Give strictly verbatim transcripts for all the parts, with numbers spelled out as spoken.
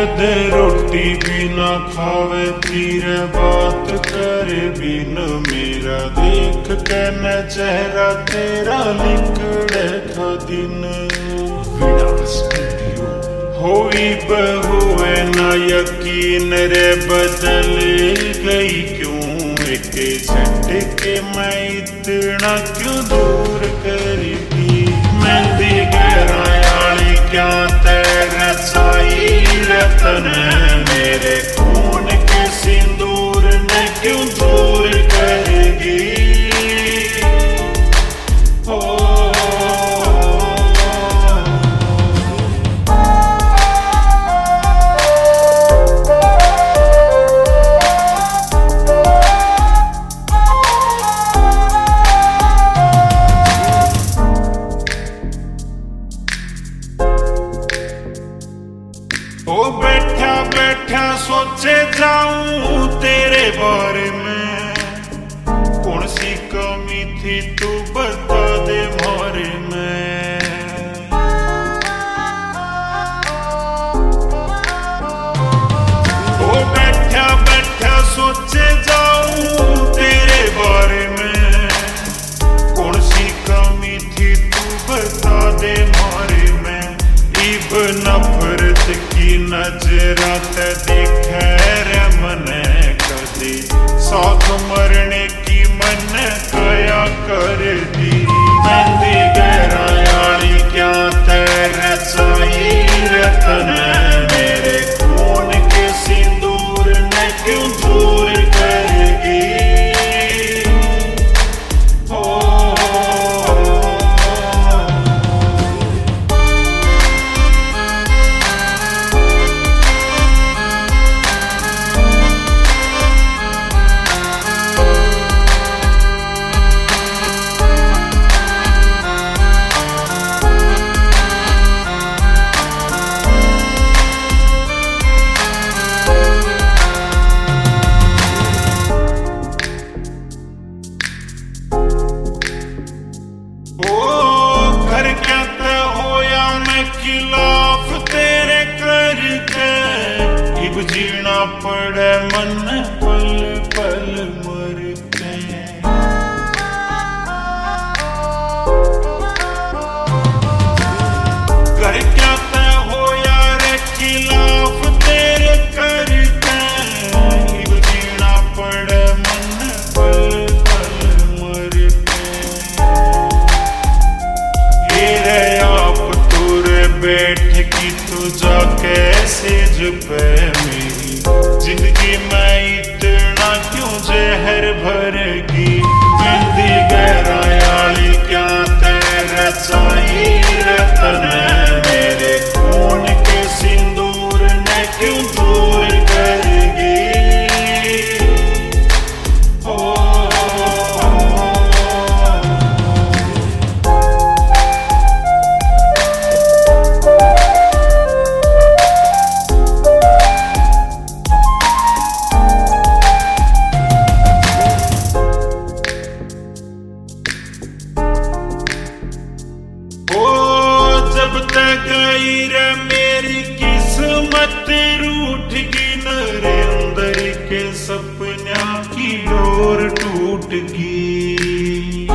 कदे रोटी भी ना खावे तीरे बात करे बिन मेरा देख के न चेहरा तेरा लिखड़े था दिन होई बहुए ना यकीन रे बदल गई क्यों एक झटके मैं इतना क्यों दूर करी मेहंदी गहरायाली क्या तेरा साई रतन मेरे खून के सिंदूर ने क्यों दूर करेगी ओ ओ बैठा बैठा सोचे जाऊं तेरे बारे में कौन सी कमी थी तू बता दे मारे में ओ बैठा बैठा सोचे जाऊं तेरे बारे में कौन सी कमी थी तू बता दे मारे में इब नफरत की नजरात देखे रे मने कदी साथ मरने की मन कया कर दी मेहंदी गहरायाली क्या तेरा साई रतन मेरे खून के सिंदूर ने क्यों दूर करेगी खिलाफ तेरे करके इब जीना पड़े मन पल पल मर के कर क्या तय हो यार खिलाफ तेरे करके इब जीना पड़े मन पल पल मर के ये रे बैठ की तुझा कैसे जुबे मेरी जिंदगी में इतना क्यों जहर भरगी मेहंदी गहरायाली क्या तेरा साई रतन मेरे खून के सिंदूर ने क्यों दूर करेगी जब तक गई रे मेरी किस्मत रूठ गई नरेंद्र के सपना की डोर टूट गई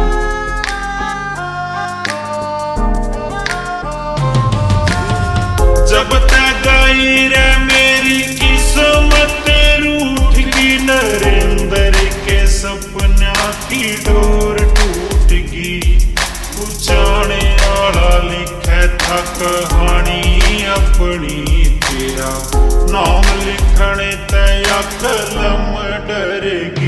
जब तक गई रे मेरी किस्मत रूठ गई नरेंद्र के सपना की डोर टूट गई जाने वाला लिखे था कहानी अपनी तेरा नाम लिखने तया कलम डरेगी।